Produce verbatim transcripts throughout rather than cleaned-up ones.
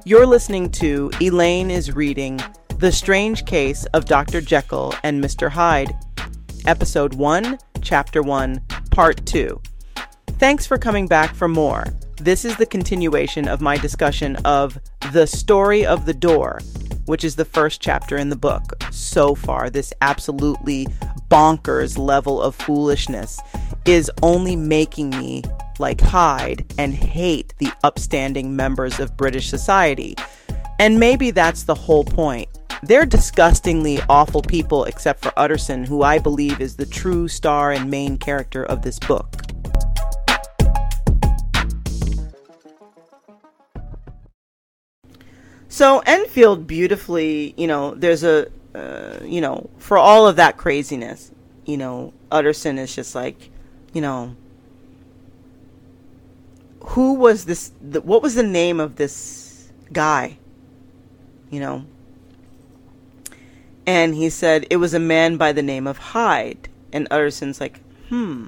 You're listening to Elaine is Reading The Strange Case of Doctor Jekyll and Mister Hyde, Episode one, Chapter one, Part two. Thanks for coming back for more. This is the continuation of my discussion of The Story of the Door, which is the first chapter in the book. So far, this absolutely bonkers level of foolishness is only making me like Hyde and hate the upstanding members of British society. And maybe that's the whole point. They're disgustingly awful people except for Utterson, who I believe is the true star and main character of this book. So Enfield beautifully, you know, there's a, uh, you know, for all of that craziness, you know, Utterson is just like, you know, who was this, the, what was the name of this guy, you know? And he said, it was a man by the name of Hyde. And Utterson's like, hmm.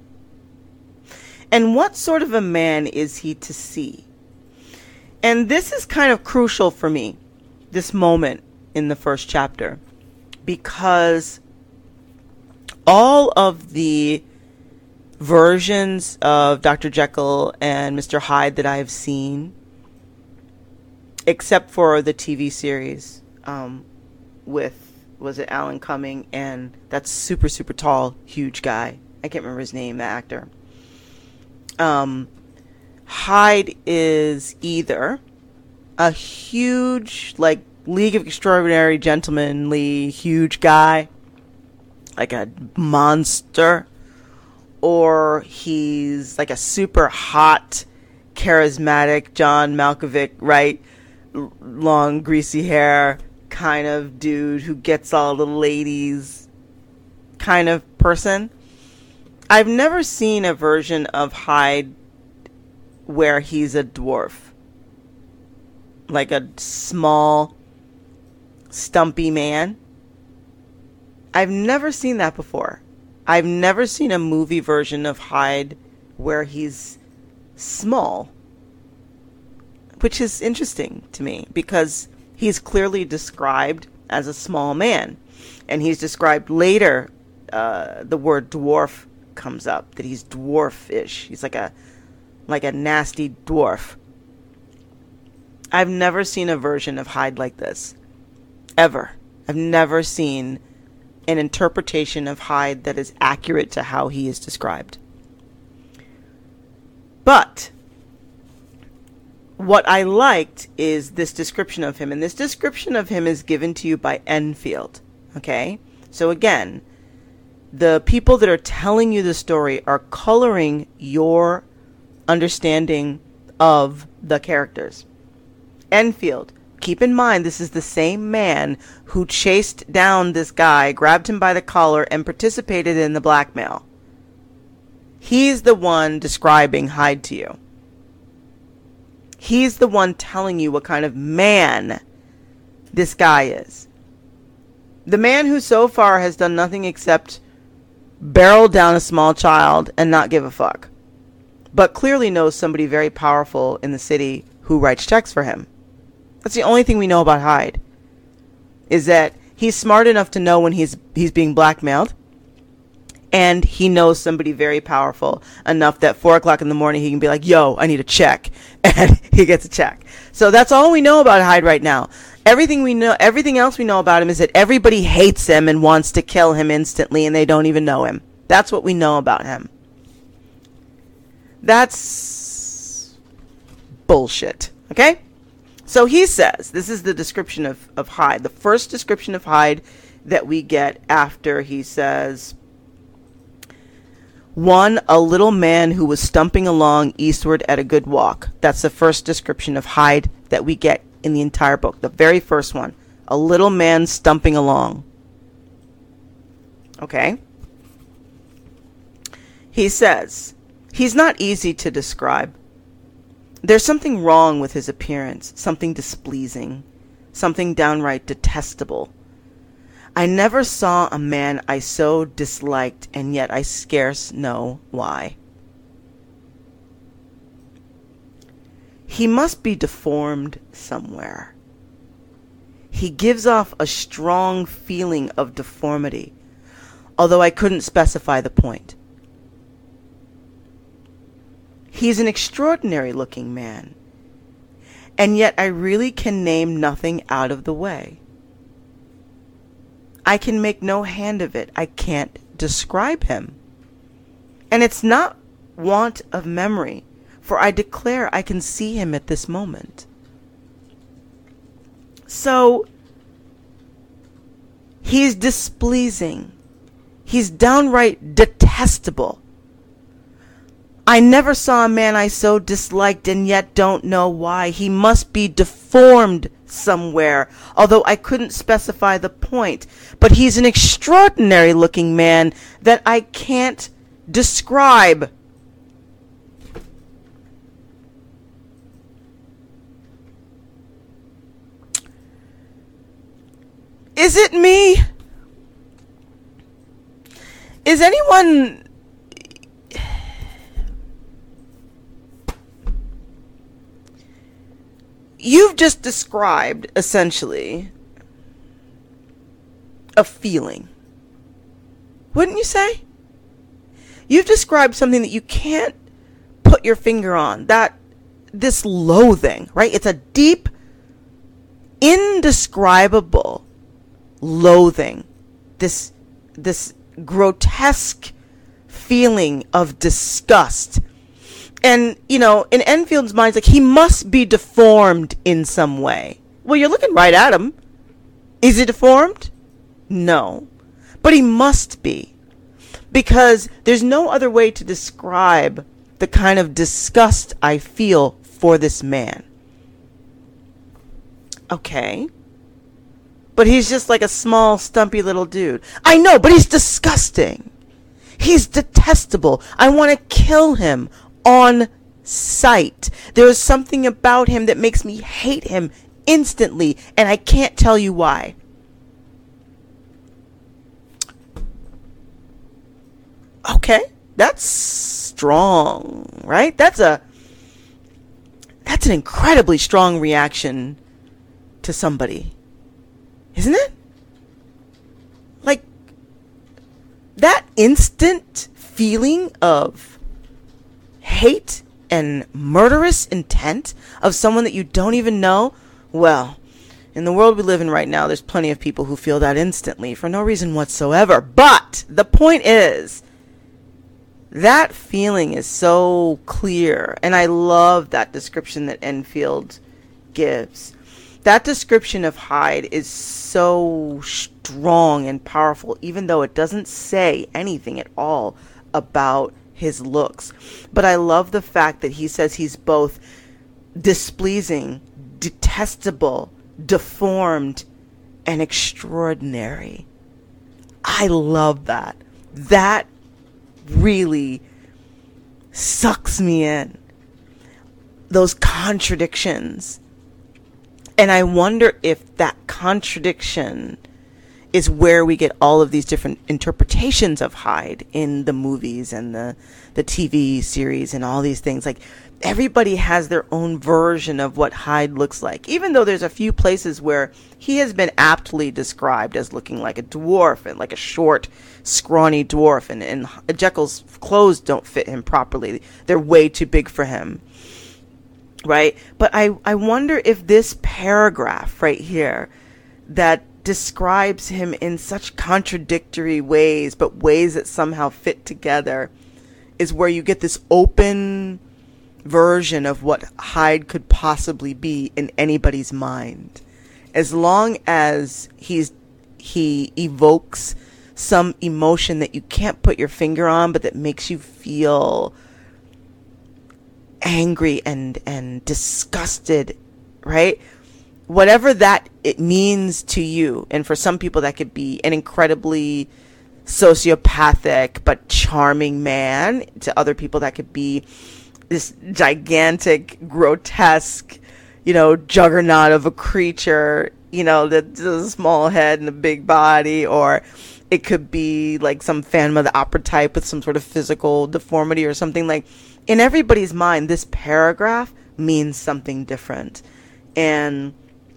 And what sort of a man is he to see? And this is kind of crucial for me, this moment in the first chapter, because all of the versions of Doctor Jekyll and Mister Hyde that I've seen, except for the T V series um, with, was it Alan Cumming and that super, super tall, huge guy. I can't remember his name, the actor. Um, Hyde is either a huge, like, League of Extraordinary Gentlemenly, huge guy, like a monster, or he's like a super hot, charismatic John Malkovich, right? L- long, greasy hair kind of dude who gets all the ladies kind of person. I've never seen a version of Hyde where he's a dwarf. Like a small, stumpy man. I've never seen that before. I've never seen a movie version of Hyde where he's small. Which is interesting to me because he's clearly described as a small man. And he's described later, uh, the word dwarf comes up, that he's dwarfish. He's like a like a nasty dwarf. I've never seen a version of Hyde like this. Ever. I've never seen an interpretation of Hyde that is accurate to how he is described. But what I liked is this description of him. And this description of him is given to you by Enfield. Okay? So again, the people that are telling you the story are coloring your understanding of the characters. Enfield, keep in mind this is the same man who chased down this guy, grabbed him by the collar, and participated in the blackmail. He's the one describing Hyde to you. He's the one telling you what kind of man this guy is. The man who so far has done nothing except barrel down a small child and not give a fuck, but clearly knows somebody very powerful in the city who writes checks for him. That's the only thing we know about Hyde, is that he's smart enough to know when he's he's being blackmailed, and he knows somebody very powerful enough that four o'clock in the morning he can be like, yo, I need a check, and he gets a check. So that's all we know about Hyde right now. Everything we know, everything else we know about him is that everybody hates him and wants to kill him instantly, and they don't even know him. That's what we know about him. That's bullshit. Okay? So he says, this is the description of, of Hyde. The first description of Hyde that we get after he says, one, a little man who was stumping along eastward at a good walk. That's the first description of Hyde that we get in the entire book. The very first one. A little man stumping along. Okay? He says, he's not easy to describe. There's something wrong with his appearance, something displeasing, something downright detestable. I never saw a man I so disliked, and yet I scarce know why. He must be deformed somewhere. He gives off a strong feeling of deformity, although I couldn't specify the point. He's an extraordinary looking man, and yet I really can name nothing out of the way. I can make no hand of it. I can't describe him. And it's not want of memory, for I declare I can see him at this moment. So, he's displeasing. He's downright detestable. I never saw a man I so disliked and yet don't know why. He must be deformed somewhere, although I couldn't specify the point. But he's an extraordinary looking man that I can't describe. Is it me? Is anyone... You've just described, essentially, a feeling. Wouldn't you say? You've described something that you can't put your finger on. That, this loathing, right? It's a deep, indescribable loathing. This, this grotesque feeling of disgust. And, you know, in Enfield's mind, it's like, he must be deformed in some way. Well, you're looking right at him. Is he deformed? No. But he must be. Because there's no other way to describe the kind of disgust I feel for this man. Okay. But he's just like a small, stumpy little dude. I know, but he's disgusting. He's detestable. I want to kill him on sight. There is something about him that makes me hate him instantly, and I can't tell you why. Okay, that's strong, right? That's a that's an incredibly strong reaction to somebody, isn't it? Like, that instant feeling of hate and murderous intent of someone that you don't even know. Well, in the world we live in right now, there's plenty of people who feel that instantly for no reason whatsoever. But the point is, that feeling is so clear, and I love that description that Enfield gives. That description of Hyde is so strong and powerful, even though it doesn't say anything at all about his looks. But I love the fact that he says he's both displeasing, detestable, deformed, and extraordinary. I love that. That really sucks me in. Those contradictions. And I wonder if that contradiction is where we get all of these different interpretations of Hyde in the movies and the, the T V series and all these things. Like, everybody has their own version of what Hyde looks like, even though there's a few places where he has been aptly described as looking like a dwarf and like a short, scrawny dwarf, and, and Jekyll's clothes don't fit him properly. They're way too big for him. Right? But I, I wonder if this paragraph right here that describes him in such contradictory ways, but ways that somehow fit together, is where you get this open version of what Hyde could possibly be in anybody's mind. As long as he's he evokes some emotion that you can't put your finger on, but that makes you feel angry and and disgusted, right? Whatever that it means to you. And for some people that could be an incredibly sociopathic but charming man. To other people that could be this gigantic, grotesque, you know, juggernaut of a creature, you know, that's a small head and a big body. Or it could be like some Phantom of the Opera type with some sort of physical deformity or something. Like, in everybody's mind, this paragraph means something different. And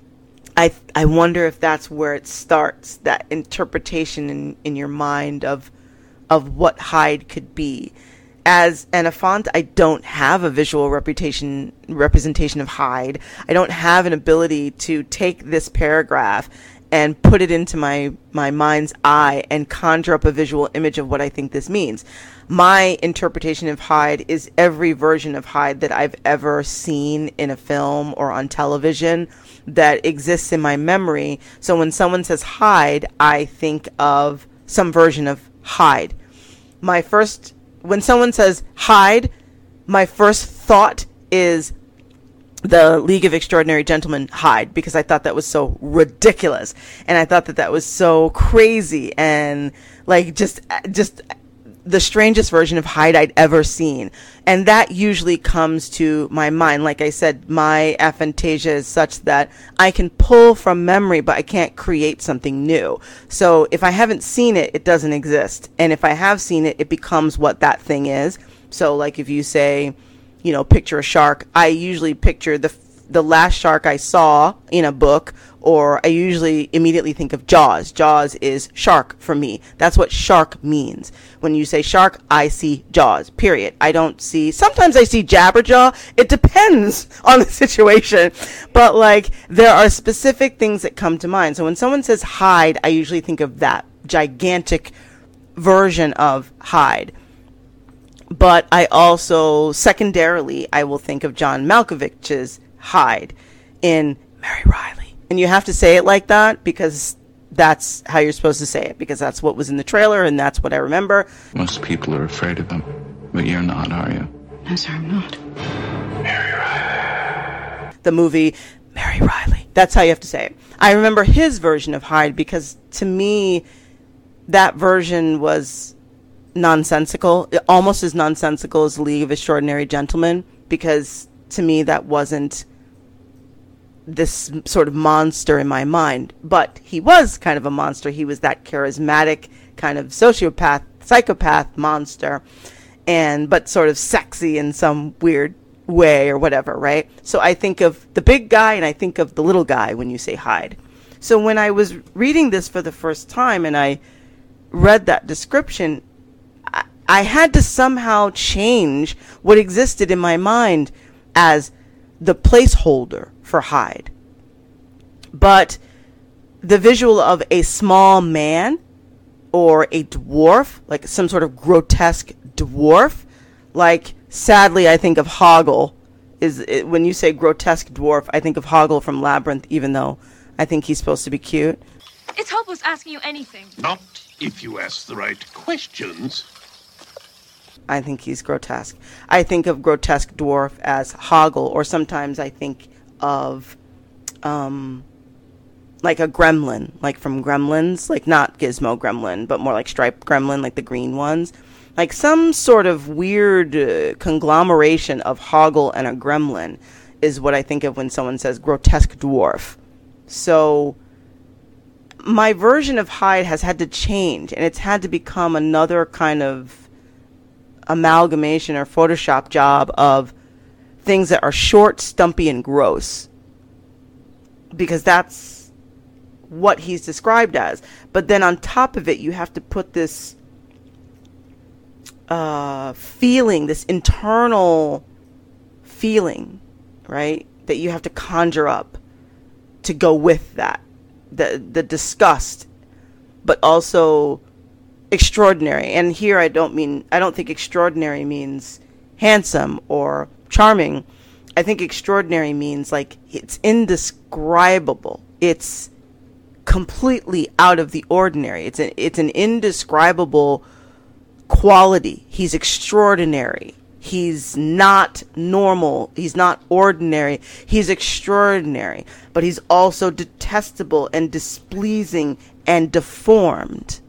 I I wonder if that's where it starts, that interpretation in, in your mind of of what Hyde could be. As an Enfant, I don't have a visual reputation representation of Hyde. I don't have an ability to take this paragraph and put it into my, my mind's eye and conjure up a visual image of what I think this means. My interpretation of Hyde is every version of Hyde that I've ever seen in a film or on television that exists in my memory. So when someone says Hyde, I think of some version of Hyde. My first, when someone says Hyde, my first thought is the League of Extraordinary Gentlemen Hyde, because I thought that was so ridiculous, and I thought that that was so crazy, and like just just the strangest version of Hyde I'd ever seen. And that usually comes to my mind. Like I said, my aphantasia is such that I can pull from memory, but I can't create something new. So if I haven't seen it, it doesn't exist, and if I have seen it, it becomes what that thing is. So like if you say, you know, picture a shark, I usually picture the the last shark I saw in a book, or I usually immediately think of Jaws. Jaws is shark for me. That's what shark means. When you say shark, I see Jaws, period. I don't see, sometimes I see Jabberjaw. It depends on the situation. But like, there are specific things that come to mind. So when someone says Hyde, I usually think of that gigantic version of Hyde. But I also, secondarily, I will think of John Malkovich's Hyde in Mary Riley. And you have to say it like that because that's how you're supposed to say it, because that's what was in the trailer and that's what I remember. Most people are afraid of him, but you're not, are you? No, sir, I'm not. Mary Riley. The movie Mary Riley. That's how you have to say it. I remember his version of Hyde because to me, that version was nonsensical, almost as nonsensical as the League of Extraordinary Gentlemen, because to me that wasn't this sort of monster in my mind. But he was kind of a monster. He was that charismatic kind of sociopath, psychopath monster, and but sort of sexy in some weird way or whatever, right? So I think of the big guy and I think of the little guy when you say Hyde. So when I was reading this for the first time and I read that description, I, I had to somehow change what existed in my mind as the placeholder for Hyde. But the visual of a small man or a dwarf, like some sort of grotesque dwarf, like sadly I think of Hoggle. Is it, when you say grotesque dwarf, I think of Hoggle from Labyrinth, even though I think he's supposed to be cute. It's hopeless asking you anything. Not if you ask the right questions. I think he's grotesque. I think of grotesque dwarf as Hoggle, or sometimes I think of um, like a gremlin, like from Gremlins, like not Gizmo Gremlin, but more like Striped Gremlin, like the green ones. Like some sort of weird uh, conglomeration of Hoggle and a gremlin is what I think of when someone says grotesque dwarf. So my version of Hyde has had to change, and it's had to become another kind of amalgamation or Photoshop job of things that are short, stumpy, and gross, because that's what he's described as. But then on top of it, you have to put this uh, feeling, this internal feeling, right, that you have to conjure up to go with that, the the disgust, but also extraordinary. And here I don't mean, I don't think extraordinary means handsome or charming. I think extraordinary means like it's indescribable. It's completely out of the ordinary. It's an, it's an indescribable quality. He's extraordinary. He's not normal. He's not ordinary. He's extraordinary. But he's also detestable and displeasing and deformed.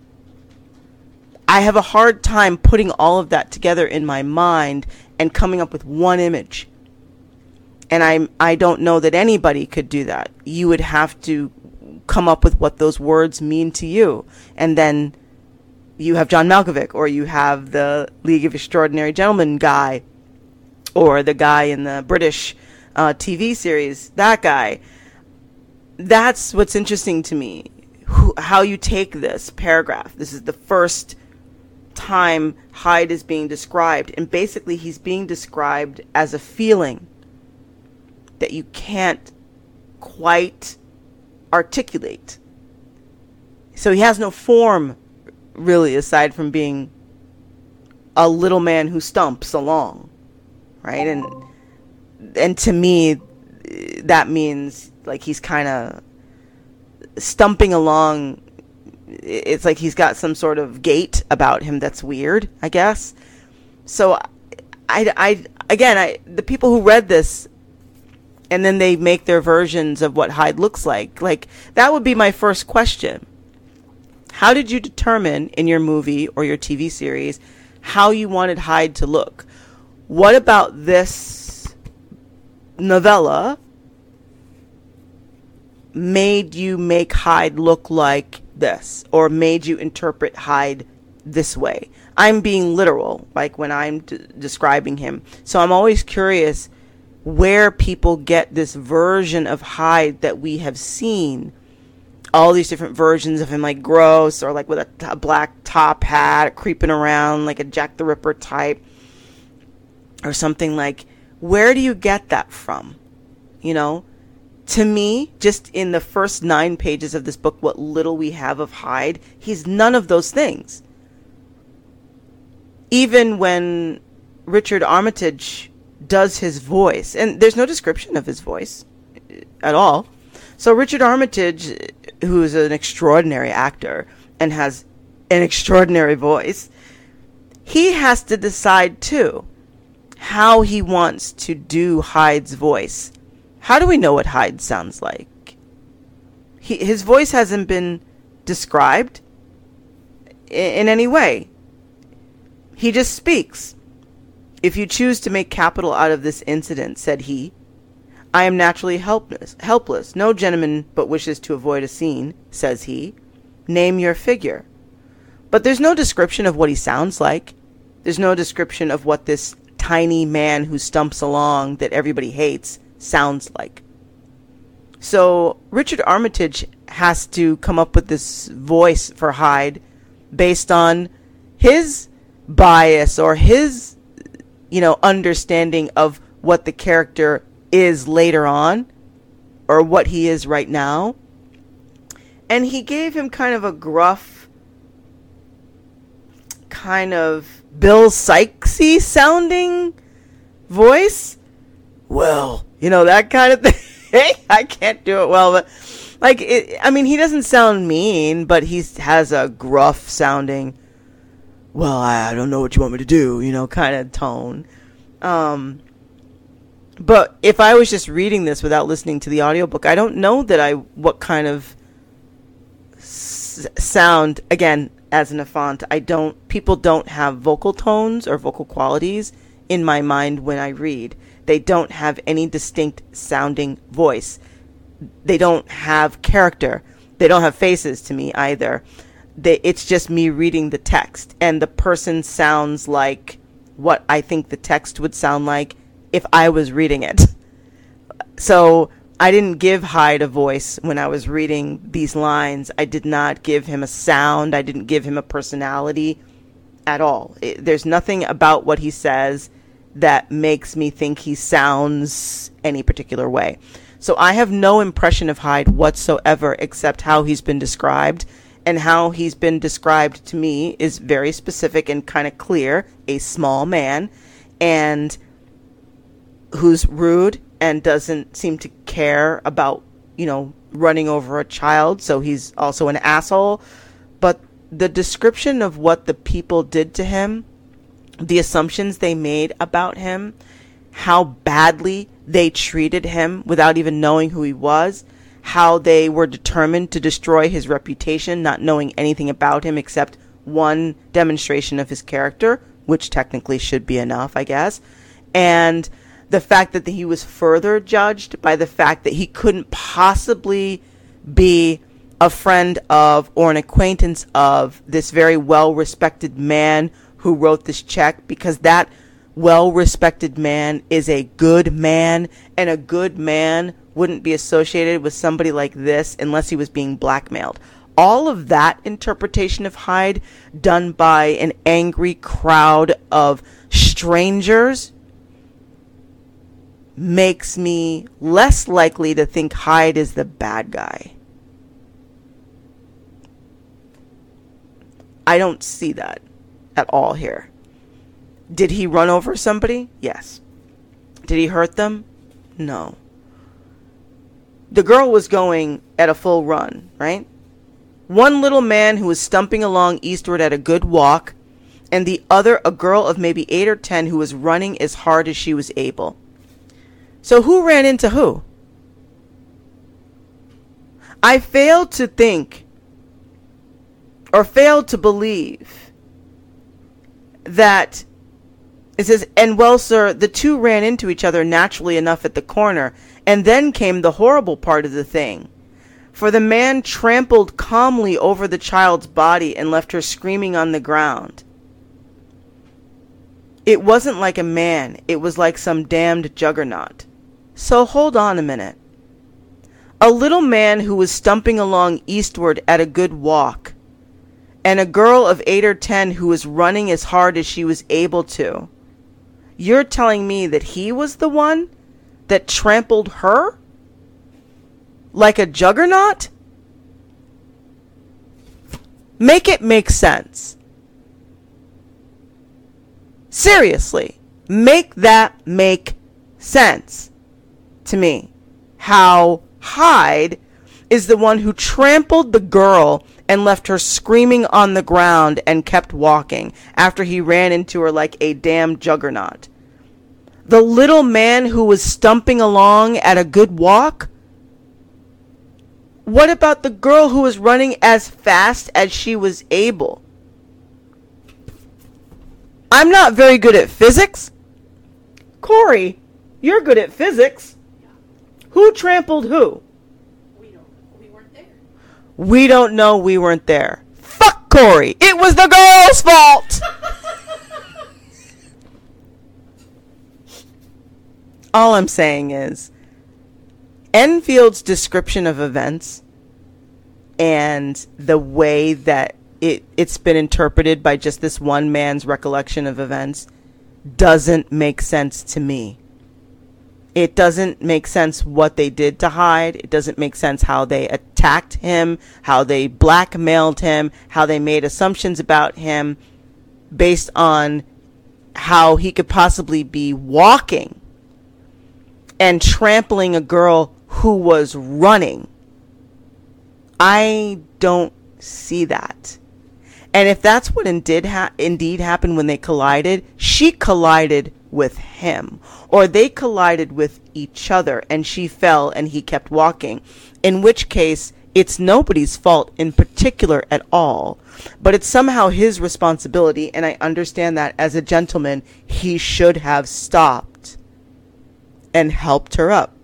I have a hard time putting all of that together in my mind and coming up with one image. And I I don't know that anybody could do that. You would have to come up with what those words mean to you. And then you have John Malkovich, or you have the League of Extraordinary Gentlemen guy, or the guy in the British uh, T V series, that guy. That's what's interesting to me, who, how you take this paragraph. This is the first time Hyde is being described, and basically he's being described as a feeling that you can't quite articulate. So he has no form, really, aside from being a little man who stumps along, right? And and to me, that means like he's kind of stumping along. It's like he's got some sort of gait about him that's weird, I guess. So I, I again, I the people who read this and then they make their versions of what Hyde looks like, like that would be my first question. How did you determine in your movie or your T V series how you wanted Hyde to look? What about this novella made you make Hyde look like this, or made you interpret Hyde this way? I'm being literal, like when I'm d- describing him. So I'm always curious where people get this version of Hyde that we have seen. All these different versions of him, like gross, or like with a, t- a black top hat, creeping around like a Jack the Ripper type, or something. Like, where do you get that from? You know? To me, just in the first nine pages of this book, what little we have of Hyde, he's none of those things. Even when Richard Armitage does his voice, and there's no description of his voice at all. So Richard Armitage, who is an extraordinary actor and has an extraordinary voice, he has to decide too how he wants to do Hyde's voice. How do we know what Hyde sounds like? He, his voice hasn't been described in, in any way. He just speaks. If you choose to make capital out of this incident, said he, I am naturally helpless. Helpless. No gentleman but wishes to avoid a scene, says he. Name your figure. But there's no description of what he sounds like. There's no description of what this tiny man who stumps along that everybody hates sounds like. So Richard Armitage has to come up with this voice for Hyde based on his bias or his, you know, understanding of what the character is later on, or what he is right now. And he gave him kind of a gruff, kind of Bill Sykesy sounding voice. Well, you know, that kind of thing. I can't do it well, but like, it, I mean, he doesn't sound mean, but he has a gruff sounding, well, I don't know what you want me to do, you know, kind of tone. Um, but if I was just reading this without listening to the audiobook, I don't know that I, what kind of s- sound, again, as an Enfant, I don't, people don't have vocal tones or vocal qualities in my mind when I read. They don't have any distinct sounding voice. They don't have character. They don't have faces to me either. They, it's just me reading the text, and the person sounds like what I think the text would sound like if I was reading it. So I didn't give Hyde a voice when I was reading these lines. I did not give him a sound. I didn't give him a personality at all. It, there's nothing about what he says that makes me think he sounds any particular way. So I have no impression of Hyde whatsoever except how he's been described. And how he's been described to me is very specific and kind of clear. A small man, and who's rude and doesn't seem to care about, you know, running over a child. So he's also an asshole. But the description of what the people did to him, the assumptions they made about him, how badly they treated him without even knowing who he was, how they were determined to destroy his reputation, not knowing anything about him except one demonstration of his character, which technically should be enough, I guess. And the fact that he was further judged by the fact that he couldn't possibly be a friend of or an acquaintance of this very well-respected man who wrote this check, because that well-respected man is a good man, and a good man wouldn't be associated with somebody like this unless he was being blackmailed. All of that interpretation of Hyde done by an angry crowd of strangers makes me less likely to think Hyde is the bad guy. I don't see that at all here. Did he run over somebody? Yes. Did he hurt them? No. The girl was going at a full run, right? One little man who was stumping along eastward at a good walk, and the other a girl of maybe eight or ten who was running as hard as she was able. So who ran into who? I failed to think or failed to believe that it says, and well, sir, the two ran into each other naturally enough at the corner, and then came the horrible part of the thing. For the man trampled calmly over the child's body and left her screaming on the ground. It wasn't like a man, it was like some damned juggernaut. So hold on a minute. A little man who was stumping along eastward at a good walk, and a girl of eight or ten who was running as hard as she was able to. You're telling me that he was the one that trampled her? Like a juggernaut? Make it make sense. Seriously, make that make sense to me. How Hyde is the one who trampled the girl and left her screaming on the ground and kept walking after he ran into her like a damn juggernaut. The little man who was stumping along at a good walk? What about the girl who was running as fast as she was able? I'm not very good at physics. Corey, you're good at physics. Who trampled who? We don't know. We weren't there. We don't know. We weren't there. Fuck Corey. It was the girl's fault. All I'm saying is, Enfield's description of events and the way that it, it's been interpreted by just this one man's recollection of events doesn't make sense to me. It doesn't make sense what they did to Hyde. It doesn't make sense how they attacked him, how they blackmailed him, how they made assumptions about him based on how he could possibly be walking and trampling a girl who was running. I don't see that. And if that's what indeed, ha- indeed happened when they collided, she collided with him. Or they collided with each other and she fell and he kept walking. In which case, it's nobody's fault in particular at all. But it's somehow his responsibility, and I understand that as a gentleman, he should have stopped and helped her up.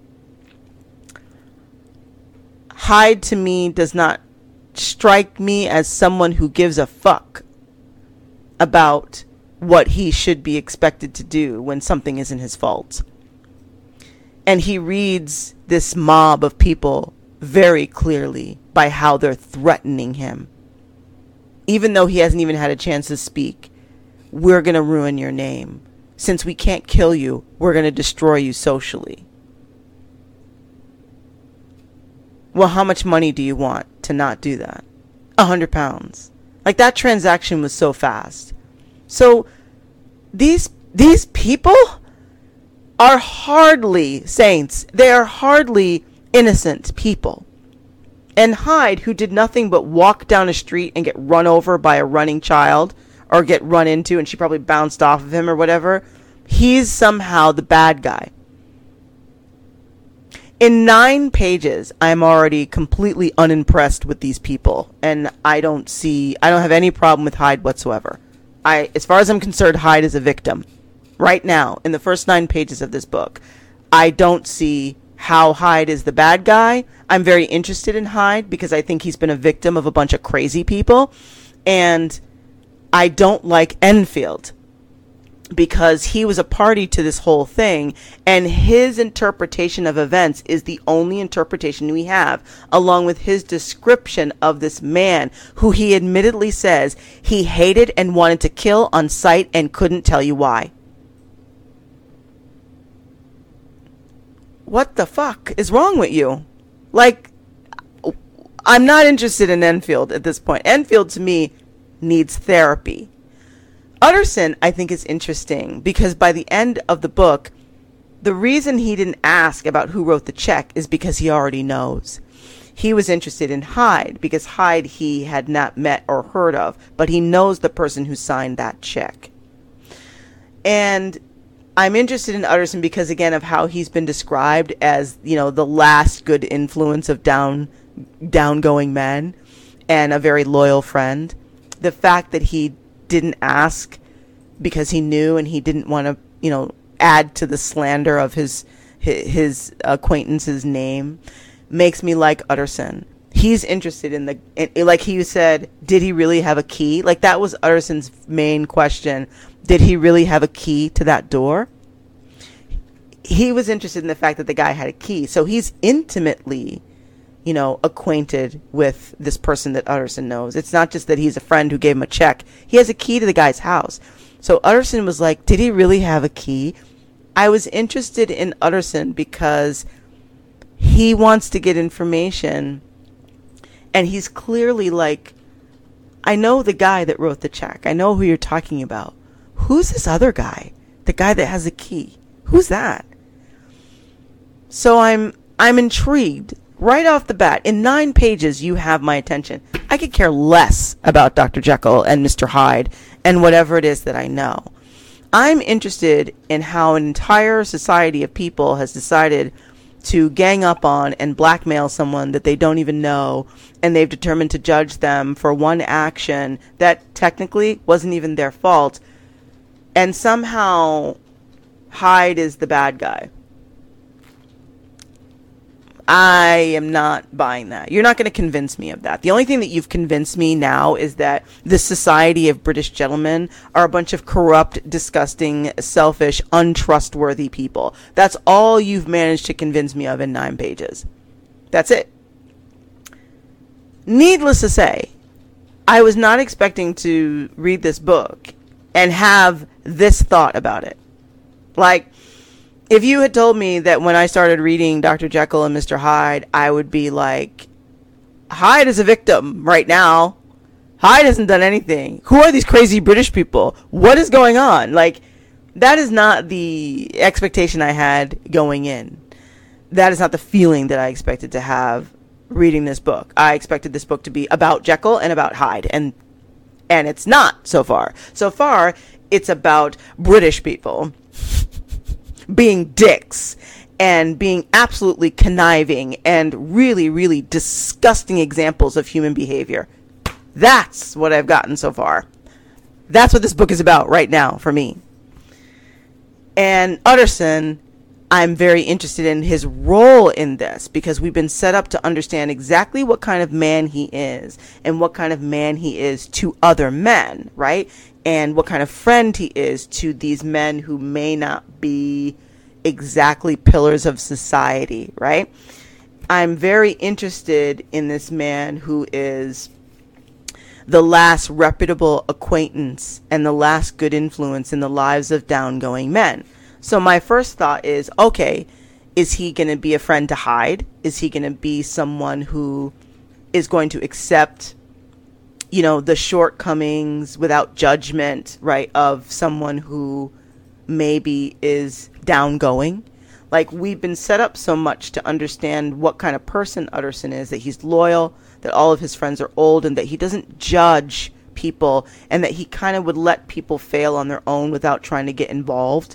Hyde to me does not strike me as someone who gives a fuck about what he should be expected to do when something isn't his fault. And he reads this mob of people very clearly by how they're threatening him. Even though he hasn't even had a chance to speak, we're going to ruin your name. Since we can't kill you, we're going to destroy you socially. Well, how much money do you want to not do that? A hundred pounds. Like, that transaction was so fast. So these these people are hardly saints. They are hardly innocent people. And Hyde, who did nothing but walk down a street and get run over by a running child, or get run into and she probably bounced off of him or whatever, he's somehow the bad guy. In nine pages, I'm already completely unimpressed with these people, and I don't see, I don't have any problem with Hyde whatsoever. I, as far as I'm concerned, Hyde is a victim. Right now, in the first nine pages of this book, I don't see how Hyde is the bad guy. I'm very interested in Hyde because I think he's been a victim of a bunch of crazy people, and I don't like Enfield because he was a party to this whole thing, and his interpretation of events is the only interpretation we have, along with his description of this man who he admittedly says he hated and wanted to kill on sight and couldn't tell you why. What the fuck is wrong with you? Like, I'm not interested in Enfield at this point. Enfield, to me, needs therapy. Utterson, I think, is interesting because by the end of the book, the reason he didn't ask about who wrote the check is because he already knows. He was interested in Hyde because Hyde he had not met or heard of, but he knows the person who signed that check. And I'm interested in Utterson because, again, of how he's been described as, you know, the last good influence of down, downgoing men and a very loyal friend. The fact that he didn't ask because he knew and he didn't want to, you know, add to the slander of his his acquaintance's name makes me like Utterson. He's interested in the, in, like he said, did he really have a key? Like that was Utterson's main question. Did he really have a key to that door? He was interested in the fact that the guy had a key. So he's intimately, you know, acquainted with this person that Utterson knows. It's not just that he's a friend who gave him a check. He has a key to the guy's house. So Utterson was like, did he really have a key? I was interested in Utterson because he wants to get information. And he's clearly like, I know the guy that wrote the check. I know who you're talking about. Who's this other guy? The guy that has a key. Who's that? So I'm I'm intrigued. Right off the bat, in nine pages, you have my attention. I could care less about Doctor Jekyll and Mister Hyde and whatever it is that I know. I'm interested in how an entire society of people has decided to gang up on and blackmail someone that they don't even know, and they've determined to judge them for one action that technically wasn't even their fault, and somehow Hyde is the bad guy. I am not buying that. You're not going to convince me of that. The only thing that you've convinced me now is that the Society of British Gentlemen are a bunch of corrupt, disgusting, selfish, untrustworthy people. That's all you've managed to convince me of in nine pages. That's it. Needless to say, I was not expecting to read this book and have this thought about it. Like, if you had told me that when I started reading Doctor Jekyll and Mister Hyde, I would be like, Hyde is a victim right now. Hyde hasn't done anything. Who are these crazy British people? What is going on? Like, that is not the expectation I had going in. That is not the feeling that I expected to have reading this book. I expected this book to be about Jekyll and about Hyde, and and it's not so far. So far, it's about British people being dicks and being absolutely conniving and really, really disgusting examples of human behavior. That's what I've gotten so far. That's what this book is about right now for me. And Utterson, I'm very interested in his role in this because we've been set up to understand exactly what kind of man he is and what kind of man he is to other men, right? And what kind of friend he is to these men who may not be exactly pillars of society, right? I'm very interested in this man who is the last reputable acquaintance and the last good influence in the lives of downgoing men. So my first thought is, okay, is he going to be a friend to Hyde? Is he going to be someone who is going to accept, you know, the shortcomings without judgment, right, of someone who maybe is downgoing? Like, we've been set up so much to understand what kind of person Utterson is, that he's loyal, that all of his friends are old, and that he doesn't judge people, and that he kind of would let people fail on their own without trying to get involved.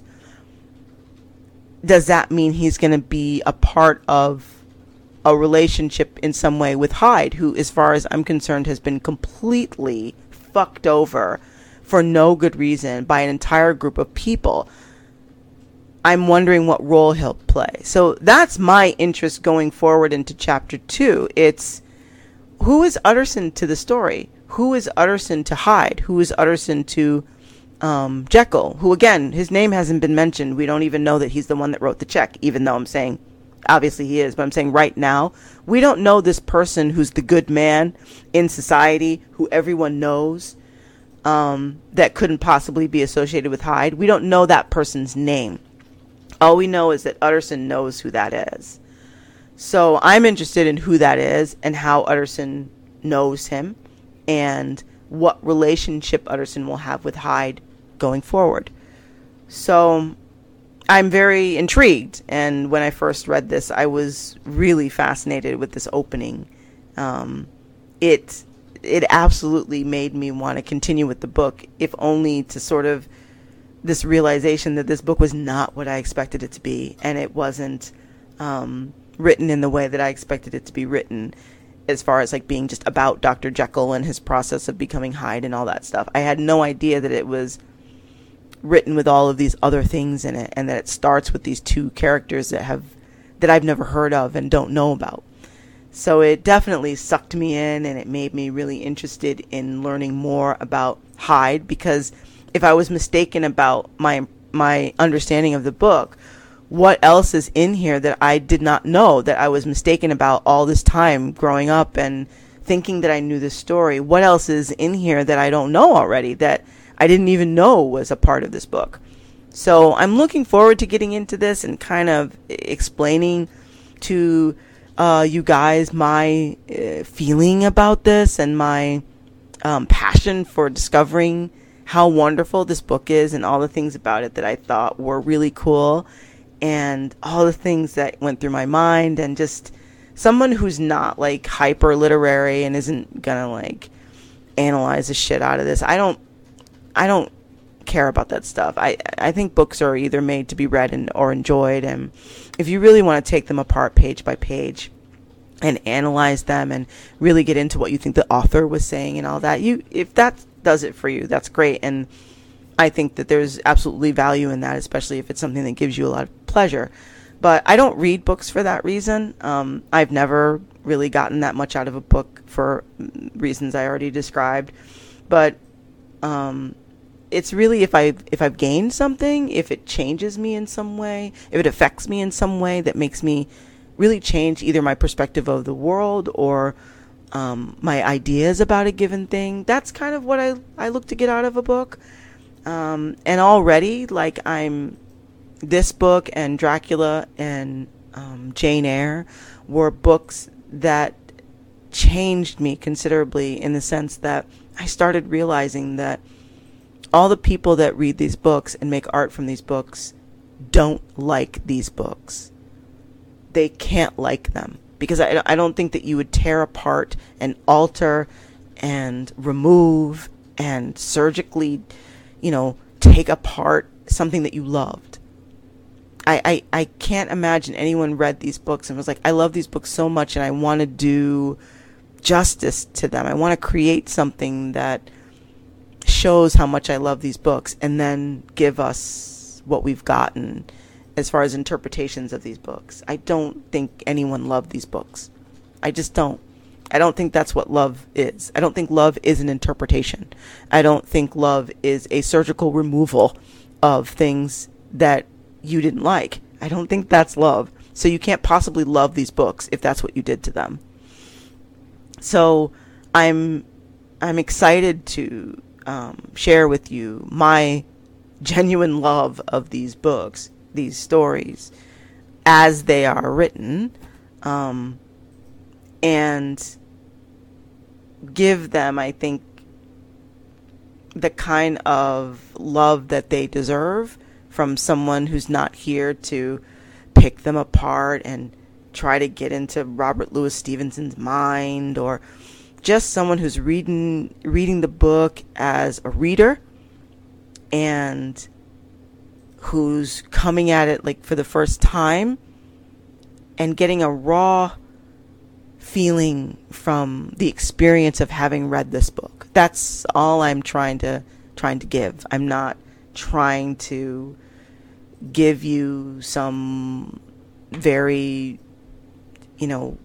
Does that mean he's going to be a part of a relationship in some way with Hyde, who, as far as I'm concerned, has been completely fucked over for no good reason by an entire group of people? I'm wondering what role he'll play. So that's my interest going forward into chapter two. It's, who is Utterson to the story? Who is Utterson to Hyde? Who is Utterson to um, Jekyll, who again, his name hasn't been mentioned. We don't even know that he's the one that wrote the check, even though I'm saying, obviously he is, but I'm saying right now, we don't know this person who's the good man in society, who everyone knows, um, that couldn't possibly be associated with Hyde. We don't know that person's name. All we know is that Utterson knows who that is. So I'm interested in who that is and how Utterson knows him and what relationship Utterson will have with Hyde going forward. So I'm very intrigued. And when I first read this, I was really fascinated with this opening. Um, it it absolutely made me want to continue with the book, if only to sort of this realization that this book was not what I expected it to be, and it wasn't um, written in the way that I expected it to be written, as far as like being just about Doctor Jekyll and his process of becoming Hyde and all that stuff. I had no idea that it was written with all of these other things in it, and that it starts with these two characters that have that I've never heard of and don't know about. So it definitely sucked me in, and it made me really interested in learning more about Hyde, because if I was mistaken about my my understanding of the book, what else is in here that I did not know, that I was mistaken about all this time growing up and thinking that I knew this story? What else is in here that I don't know already, that I didn't even know was a part of this book? So I'm looking forward to getting into this and kind of explaining to uh, you guys my uh, feeling about this and my um, passion for discovering how wonderful this book is and all the things about it that I thought were really cool, and all the things that went through my mind, and just someone who's not like hyper literary and isn't gonna like analyze the shit out of this. I don't I don't care about that stuff. I I think books are either made to be read and or enjoyed, and if you really want to take them apart page by page and analyze them and really get into what you think the author was saying and all that, you if that does it for you, that's great. And I think that there's absolutely value in that, especially if it's something that gives you a lot of pleasure. But I don't read books for that reason. Um, I've never really gotten that much out of a book for reasons I already described. But um, it's really if I if I've gained something, if it changes me in some way, if it affects me in some way that makes me really change either my perspective of the world or um, my ideas about a given thing. That's kind of what I I look to get out of a book. Um, and already, like, I'm, this book and Dracula and um, Jane Eyre were books that changed me considerably, in the sense that I started realizing that all the people that read these books and make art from these books don't like these books. They can't like them, because I, I don't think that you would tear apart and alter and remove and surgically, you know, take apart something that you loved. I, I, I can't imagine anyone read these books and was like, I love these books so much and I want to do justice to them. I want to create something that shows how much I love these books, and then give us what we've gotten as far as interpretations of these books. I don't think anyone loved these books. I just don't. I don't think that's what love is. I don't think love is an interpretation. I don't think love is a surgical removal of things that you didn't like. I don't think that's love. So you can't possibly love these books if that's what you did to them. So I'm I'm excited to um, share with you my genuine love of these books, these stories, as they are written. Um, and give them, I think, the kind of love that they deserve from someone who's not here to pick them apart and try to get into Robert Louis Stevenson's mind, or just someone who's reading reading the book as a reader and who's coming at it like for the first time and getting a raw feeling from the experience of having read this book. That's all I'm trying to trying to give. I'm not trying to give you some very, you know,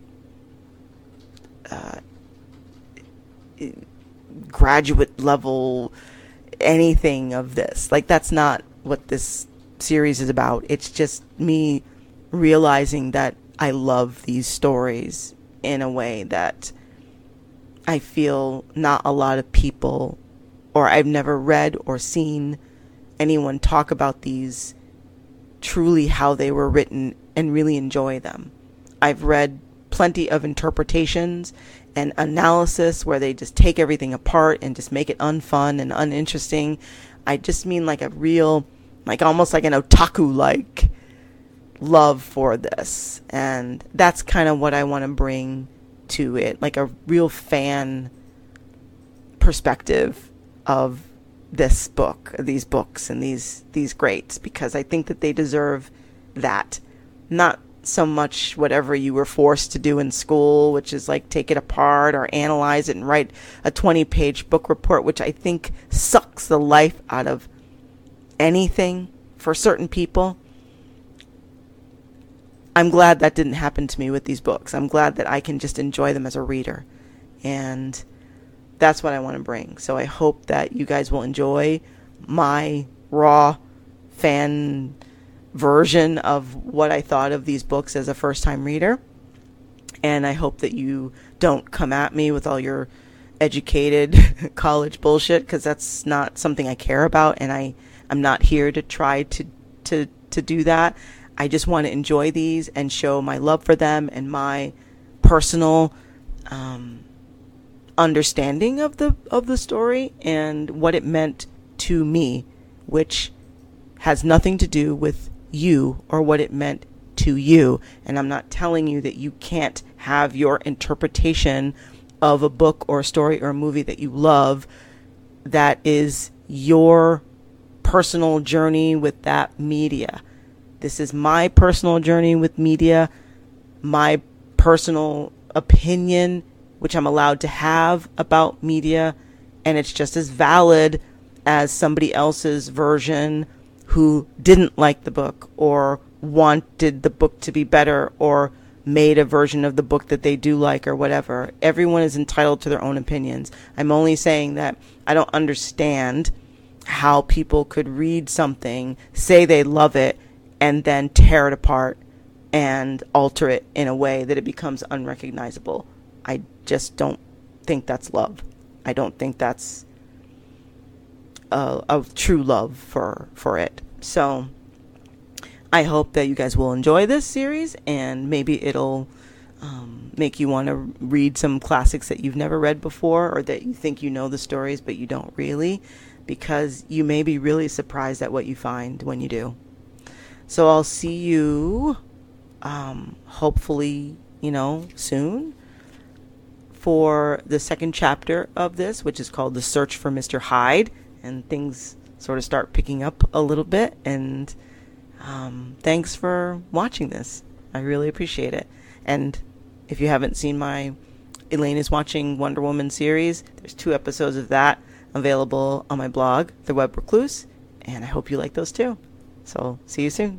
uh, graduate level anything of this. Like, that's not what this series is about. It's just me realizing that I love these stories in a way that I feel not a lot of people, or I've never read or seen anyone talk about these truly how they were written and really enjoy them. I've read plenty of interpretations and analysis where they just take everything apart and just make it unfun and uninteresting. I just mean like a real, like almost like an otaku-like love for this. And that's kind of what I want to bring to it, like a real fan perspective of this book, these books and these these greats, because I think that they deserve that. Not so much whatever you were forced to do in school, which is like take it apart or analyze it and write a twenty page book report, which I think sucks the life out of anything for certain people. I'm glad that didn't happen to me with these books. I'm glad that I can just enjoy them as a reader. And that's what I want to bring. So I hope that you guys will enjoy my raw fan version of what I thought of these books as a first-time reader. And I hope that you don't come at me with all your educated college bullshit, because that's not something I care about, and I, I'm not here to try to, to, to do that. I just want to enjoy these and show my love for them and my personal um, understanding of the of the story and what it meant to me, which has nothing to do with you or what it meant to you. And I'm not telling you that you can't have your interpretation of a book or a story or a movie that you love. That is your personal journey with that media. This is my personal journey with media, my personal opinion, which I'm allowed to have about media, and it's just as valid as somebody else's version who didn't like the book or wanted the book to be better or made a version of the book that they do like or whatever. Everyone is entitled to their own opinions. I'm only saying that I don't understand how people could read something, say they love it, and then tear it apart and alter it in a way that it becomes unrecognizable. I just don't think that's love. I don't think that's a, a true love for, for it. So I hope that you guys will enjoy this series, and maybe it'll um, make you want to read some classics that you've never read before, or that you think you know the stories but you don't really, because you may be really surprised at what you find when you do. So I'll see you um, hopefully, you know, soon for the second chapter of this, which is called The Search for Mister Hyde, and things sort of start picking up a little bit. And um, thanks for watching this. I really appreciate it. And if you haven't seen my Elaine is Watching Wonder Woman series, there's two episodes of that available on my blog, The Web Recluse, and I hope you like those too. So, see you soon.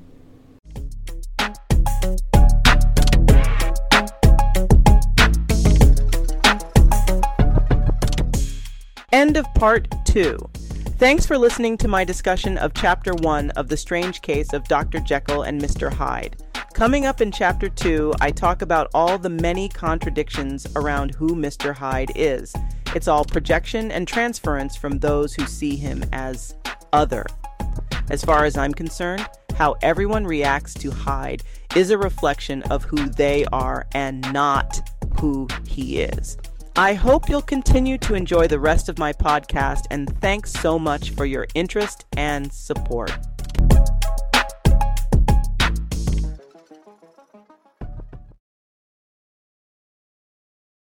End of part two. Thanks for listening to my discussion of chapter one of The Strange Case of Doctor Jekyll and Mister Hyde. Coming up in chapter two, I talk about all the many contradictions around who Mister Hyde is. It's all projection and transference from those who see him as other. As far as I'm concerned, how everyone reacts to Hyde is a reflection of who they are and not who he is. I hope you'll continue to enjoy the rest of my podcast, and thanks so much for your interest and support.